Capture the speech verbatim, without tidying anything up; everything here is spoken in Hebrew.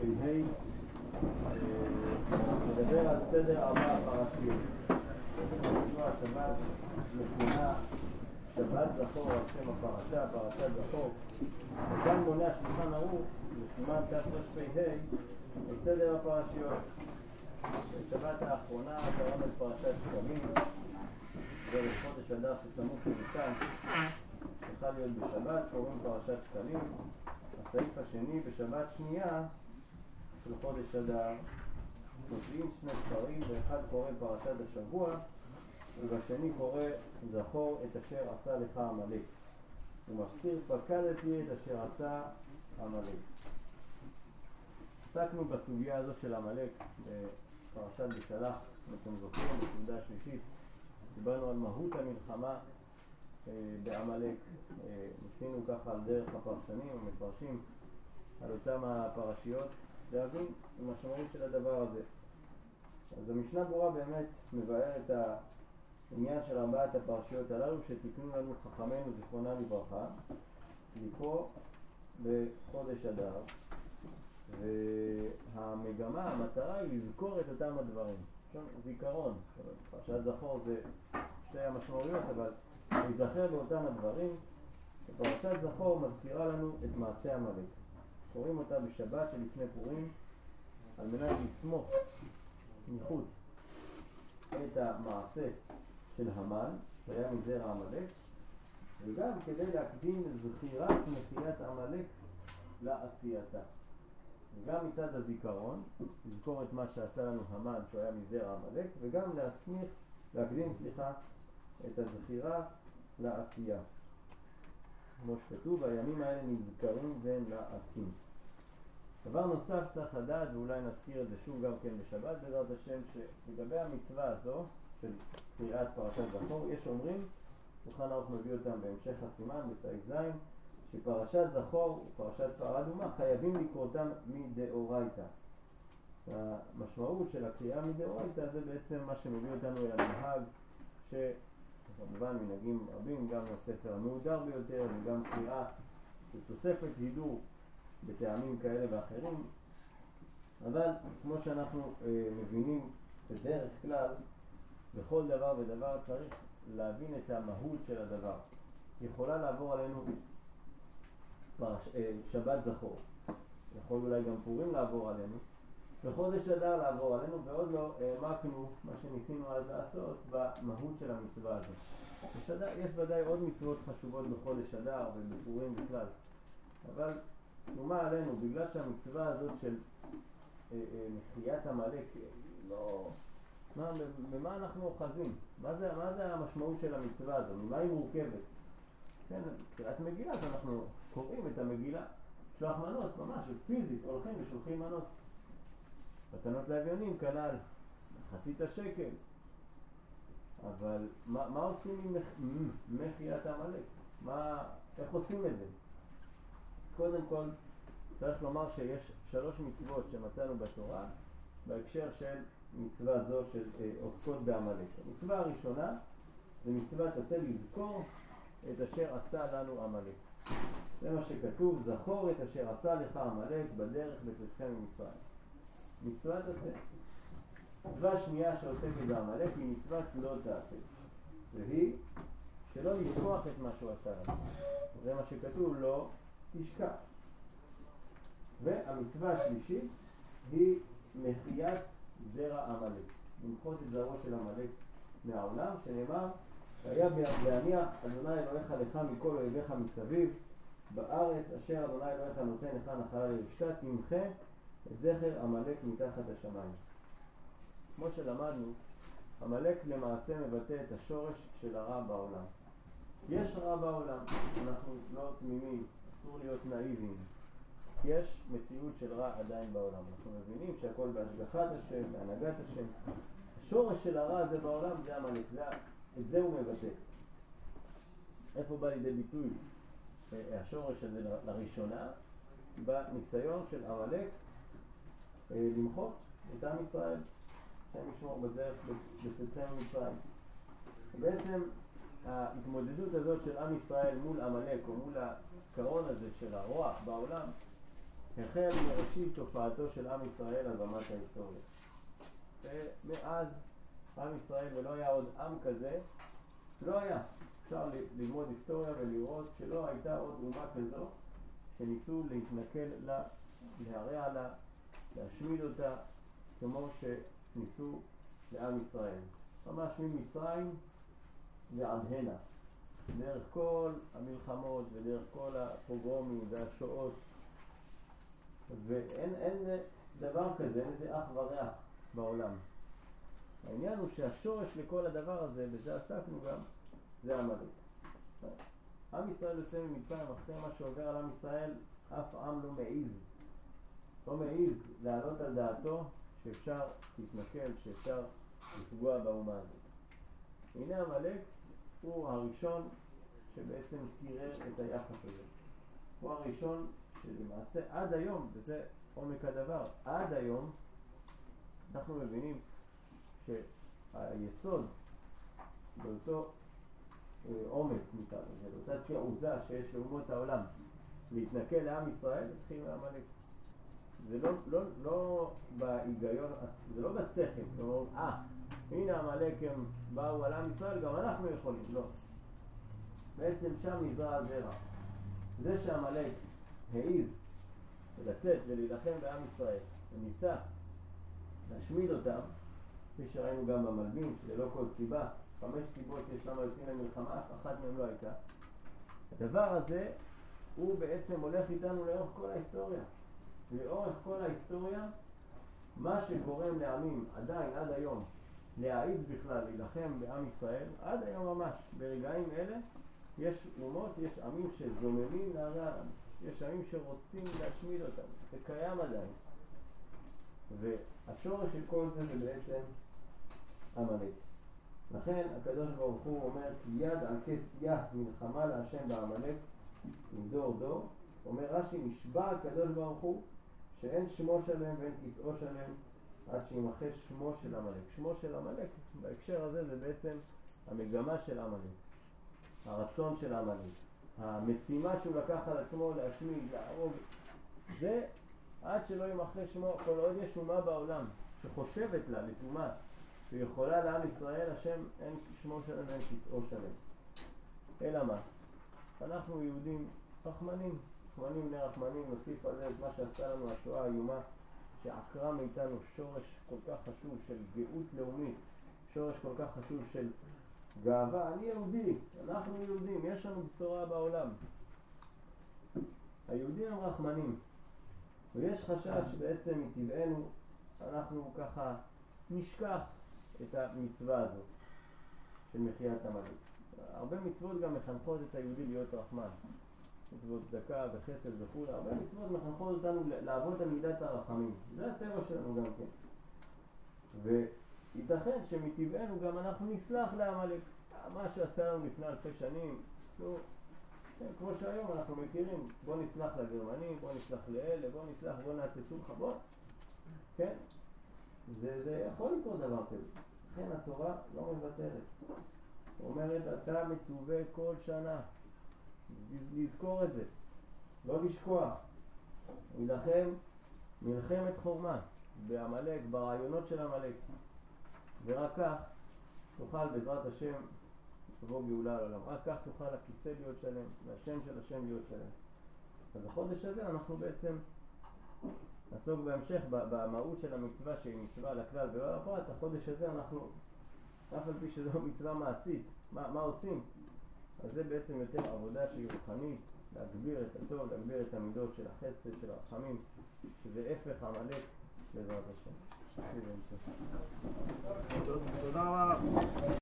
תשפ"ה מדבר על סדר ארבע הפרשיות. השבת מכונה שבת זכור על שם הפרשה, פרשת זכור. וכאן מונה השולחן ערוך בסימן תשפ"ה את סדר הפרשיות. בשבת האחרונה קראנו את פרשת שקלים, זה לחודש אדר שסמוך לניסן, צריכה להיות בשבת, קוראים פרשת שקלים. הסעיף השני בשבת שנייה של חודש אדר כותבים שני ספרים, ואחד קורא פרשת השבוע ובשני קורא זכור את אשר עשה לך עמלק, ומזכיר פקדתי את אשר עשה עמלק. עסקנו בסוגיה הזו של עמלק בפרשת בשלח, אתם זוכרים, בסעודה השלישית דיברנו על מהות המלחמה בעמלק. ניסינו ככה על דרך הפרשנים המפרשים על אותם הפרשיות להבין עם המשמעות של הדבר הזה. אז המשנה ברורה באמת מבאר את העניין של ארבעת הפרשיות הללו שתיקנו לנו חכמינו זיכרונם לברכה לקרוא בחודש אדר, והמגמה, המטרה היא לזכור את אותם הדברים. זיכרון, פרשת זכור זה שתי המשמעויות, אבל להיזכר באותם הדברים. פרשת זכור מזכירה לנו את מעשה עמלק. קוראים אותה בשבת שלפני פורים על מנת לסמוך מחוץ את המעשה של המן שהיה מזרע עמלק, וגם כדי להקדים זכירת מחיית עמלק לעשייתה. וגם מצד הזיכרון לזכור את מה שעשה לנו המן שהיה מזרע עמלק, וגם להסמיך, להקדים סליחה את הזכירה לעשייה. כמו שכתוב, הימים האלה נזכרים בין לעשים. דבר נוסף צריך לדעת, ואולי נזכיר את זה שוב גם כן בשבת בעזרת השם, שלגבי המצווה הזו של קריאת פרשת זכור, יש אומרים, שולחן ערוך מביא אותם בהמשך הסימן בסעיף זין, שפרשת זכור ופרשת פרה אדומה חייבים לקרותם מדאורייתא. המשמעות של הקריאה מדאורייתא זה בעצם מה שמביא אותנו אל המנהג, שכמובן מנהגים רבים, גם הספר המהודר ביותר וגם קריאה של תוספת הידור בטעמים כאלה ואחרים. אבל כמו שאנחנו אה, מבינים בדרך כלל, בכל דבר ודבר צריך להבין את המהות של הדבר. יכולה לעבור עלינו פרש, אה, שבת זכור, יכול אולי גם פורים לעבור עלינו, בחודש אדר לעבור עלינו, ועוד לא העמקנו מה שניסינו אז לעשות במהות של המצווה הזאת. בשדה, יש ודאי עוד מצוות חשובות בחודש אדר ובפורים בכלל, אבל תנומה עלינו, בגלל שהמצווה הזאת של אה, אה, מחיית עמלק, לא, מה, במה אנחנו אוחזים? מה זה, מה זה המשמעות של המצווה הזאת? ממה היא מורכבת? כן, קריאת מגילה, אז אנחנו קוראים את המגילה, שלוח מנות, ממש, פיזית, הולכים ושולחים מנות. מתנות לאביונים, כנ"ל, חצית השקל. אבל מה, מה עושים עם מח... מחיית עמלק? מה, איך עושים את זה? קודם כל, צריך לומר שיש שלוש מצוות שמצאנו בתורה, בהקשר של מצווה זו של אה, עוסקות בעמלק. המצווה הראשונה, זה מצוות עשה לזכור את אשר עשה לנו עמלק. זה מה שכתוב, זכור את אשר עשה לך עמלק בדרך בצאתכם ממצרים. מצוות עשה. מצווה שנייה שעוסקת בעמלק היא מצוות לא תעשה, והיא שלא לשכוח את מה שהוא עשה לנו. זה מה שכתוב, לא תשכח. והמצווה השלישית היא מחיית זרע עמלק, למחות את זרעו של עמלק מהעולם, שנאמר היה להניח אדוני אלוהיך לך מכל אויביך מסביב בארץ אשר אדוני אלוהיך נותן לך נחלה לירשתה, תמחה את זכר עמלק מתחת השמיים. כמו שלמדנו, עמלק למעשה מבטא את השורש של הרע בעולם. יש רע בעולם, אנחנו לא תמימים, אסור להיות נאיבים. יש מציאות של רע עדיין בעולם. אנחנו מבינים שהכל בהשגחת השם, בהנהגת השם. השורש של הרע הזה בעולם זה עמלק, זה, את זה הוא מבטא. איפה בא לידי ביטוי השורש הזה לראשונה? בניסיון של עמלק למחות את עם ישראל, שהם ישמור בדרך בצאתכם ממצרים. בעצם ההתמודדות הזאת של עם ישראל מול עמלק או מול הקרון הזה של הרוח בעולם החל מראשית תופעתו של עם ישראל על במת ההיסטוריה. ומאז עם ישראל, ולא היה עוד עם כזה, לא היה. אפשר ללמוד היסטוריה ולראות שלא הייתה עוד אומה כזו שניסו להתנכל לה, להרע לה, להשמיד אותה, כמו שניסו לעם ישראל. ממש ממצרים ועד הנה. דרך כל המלחמות ודרך כל הפוגרומים והשואות. ואין אין דבר כזה, אין זה אח ורע בעולם. העניין הוא שהשורש לכל הדבר הזה, בזה עסקנו גם, זה עמלק. עם ישראל יוצא ממצרים, אחרי מה שעובר על עם ישראל, אף עם לא מעיז. לא מעיז לעלות על דעתו שאפשר להתנכל, שאפשר לפגוע באומה הזאת. הנה עמלק הוא הראשון שבעצם קירר את היחס הזה. הוא הראשון שלמעשה עד היום, וזה עומק הדבר, עד היום אנחנו מבינים שהיסוד באותו אומץ מכאן, באותה תעוזה שיש לאומות העולם להתנכל לעם ישראל, התחיל מעמלק. זה לא, לא, לא בהיגיון, זה לא בשכל, כלומר, אה, הנה עמלק הם באו על עם ישראל, גם אנחנו יכולים, לא. בעצם שם נזרע הזרע. זה שעמלק העיז לצאת ולהילחם בעם ישראל, וניסה להשמיד אותם, כפי שראינו גם במלבים, שללא כל סיבה, חמש סיבות יש למה יוצאים למלחמה, אף אחת מהם לא הייתה. הדבר הזה הוא בעצם הולך איתנו לאורך כל ההיסטוריה. לאורך כל ההיסטוריה, מה שגורם לעמים עדיין עד היום להעיד בכלל להילחם בעם ישראל, עד היום ממש, ברגעים אלה, יש אומות, יש עמים שזוממים להרע לנו. יש עמים שרוצים להשמיד אותם. זה קיים עדיין. והשורש של כל זה זה בעצם עמלק. לכן הקדוש ברוך הוא אומר כי יד על כס יה מלחמה להשם בעמלק עם דור דור. אומר רש"י, נשבע הקדוש ברוך הוא שאין שמו שלם ואין כיסאו שלם עד שימחה שמו של עמלק. שמו של עמלק בהקשר הזה זה בעצם המגמה של עמלק, הרצון של עמלק, המשימה שהוא לקח על עצמו להשמיד, להרוג. זה עד שלא ימחה שמו. כל עוד יש אומה בעולם שחושבת לה לתומה שיכולה לעם ישראל, השם אין שמו שלם ואין כיסאו שלם. אלא מה? אנחנו יהודים רחמנים, רחמנים בני רחמנים. נוסיף על זה את מה שעשה לנו השואה האיומה, שעקרה מאיתנו שורש כל כך חשוב של גאות לאומית, שורש כל כך חשוב של גאווה. אני יהודי, אנחנו יהודים, יש לנו בשורה בעולם. היהודים הם רחמנים, ויש חשש בעצם מטבענו אנחנו ככה נשכח את המצווה הזו של מחיית עמלק. הרבה מצוות גם מחנכות את היהודי להיות רחמן, מצוות צדקה וחסד וכו'. הרבה מצוות מחנכות אותנו לעבוד על מידת הרחמים. זה הטבע שלנו גם כן. וייתכן שמטבענו גם אנחנו נסלח לעמלק. מה שעשה לנו לפני אלפי שנים, לא, כן, כמו שהיום אנחנו מכירים, בוא נסלח לגרמנים, בוא נסלח לאלה, בוא נסלח, בוא נעשה סולחה, בוא. כן? זה, זה יכול לקרות דבר כזה. לכן התורה לא מבטרת. אומרת, אתה מצווה כל שנה. לזכור את זה. לא לשכוח. להילחם מלחמת חורמה בעמלק, ברעיונות של עמלק. ורק כך תוכל בעזרת השם תבוא גאולה לעולם. רק כך תוכל הכיסא להיות שלם, והשם של השם להיות שלם. אז בחודש הזה אנחנו בעצם נעסוק בהמשך במהות של המצווה שהיא מצווה לכלל ולא לפרט. החודש הזה אנחנו, אף על פי שזו מצווה מעשית, מה, מה עושים? אז זה בעצם יותר עבודה שהיא רוחנית, להגביר את הטוב, להגביר את המידות של החסד, של הרחמים, שזה הפך עמלק בעזרת השם. תודה רבה.